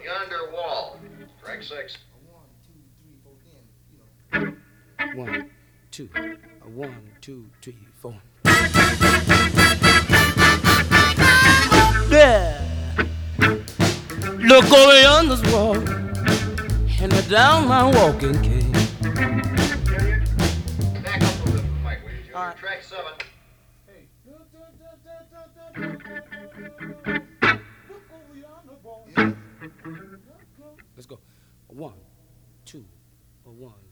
Yonder wall. Track 6. One, two, 1, 2, 3, 4. There, look over yonder's wall, and down my walking cane. Back up a little bit, Mike, will you, Junior? All right. Track 7. Let's go. 1, 2, 1.